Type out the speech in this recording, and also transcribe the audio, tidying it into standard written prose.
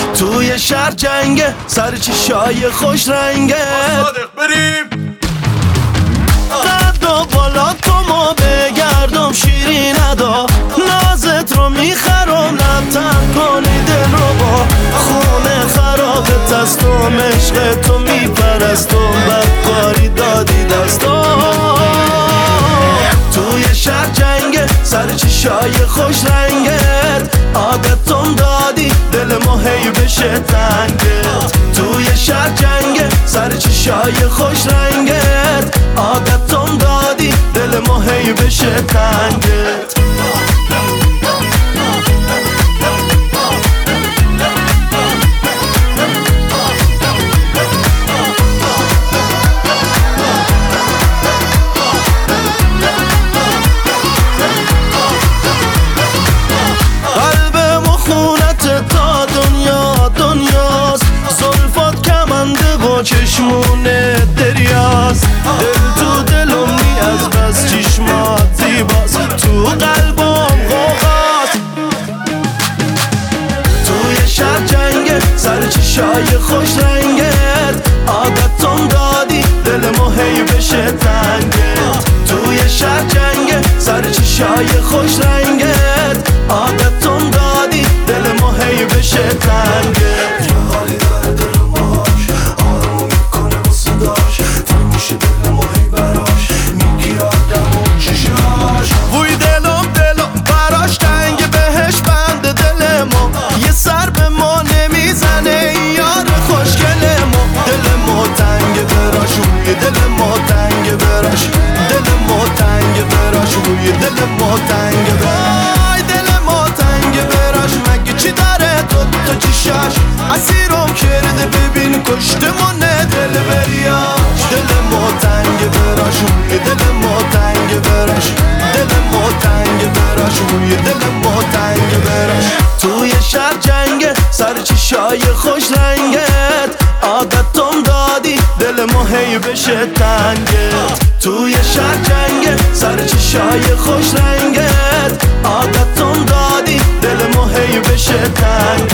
توی شهر جنگه سر چشای خوش رنگه صادق بریم قد و بالا تو ما بگردم شیرین ادا نازت رو میخرم نتن کنی دل رو با خونه خرابت هستم عشق تو میپرستم بدکاری دادی دستم توی شهر جنگه سر چشای خوش رنگت عادتم دادی دل ما هی بشه تنگت توی شهر جنگه سر چشای خوش رنگت عادتم دادی دل ما هی بشه تنگت چشمونه دریاست دل تو دلم نی از بس چشمات زیباست تو قلبم غوغاست توی شهر جنگه سر چشای خوش رنگت عادتم دادی دل ما هی بشه تنگت توی شهر جنگه سر چشای خوش رنگت عادتم دادی دل ما هی بشه تنگت دل ما تنگ وای دل ما تنگ براش مگه چی داره تو چشاش اسیرم کرده ببین کشتمونه دل بریاش دل ما تنگ براش دل ما تنگ براش دل ما تنگ براش دل ما تنگ براش توی شهر جنگه سر چشای خوش رنگت عادتم دادی دل ما هی بشه تنگت توی شهر جنگه سر چشای خوش رنگت عادتم دادی دل ما هی بشه تنگ